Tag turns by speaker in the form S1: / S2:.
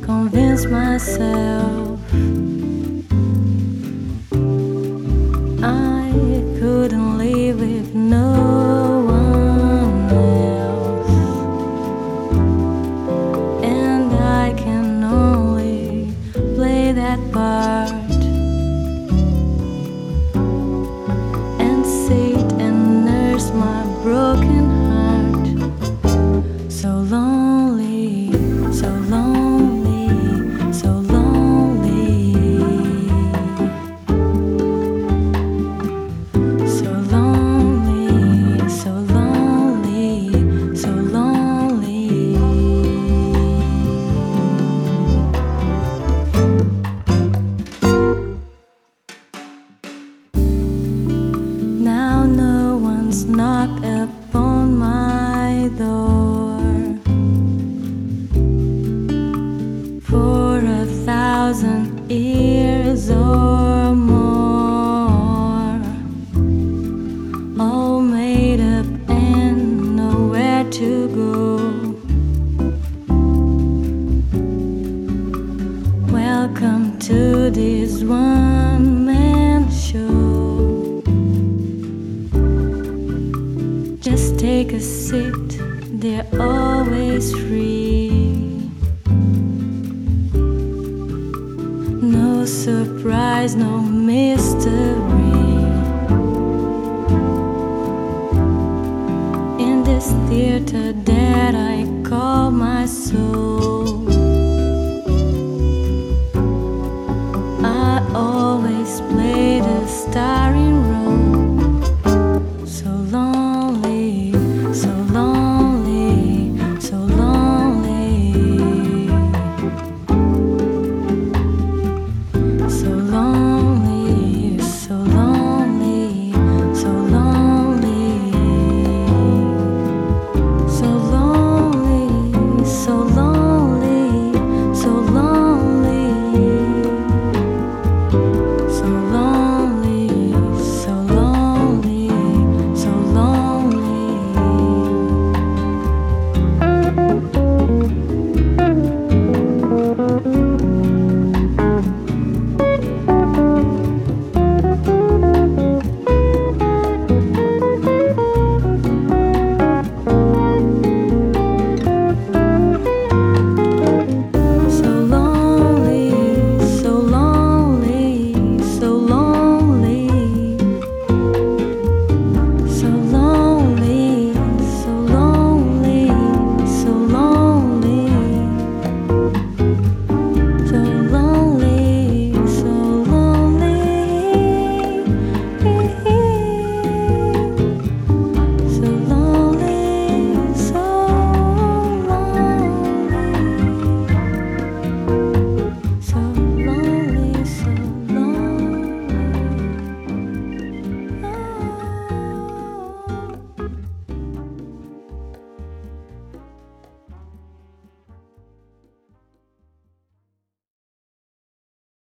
S1: convince myself I couldn't live with no one else, and I can only play that part and sit and nurse my broken heart. So lonely, so lonely, so lonely, so lonely, so lonely, so lonely. Now no one's knocked upon my door for 1,000 years or more, all made up and nowhere to go. Welcome to this one-man show. Just take a seat, they're always free. No surprise, no mystery. In this theater that I call my soul, I always play the star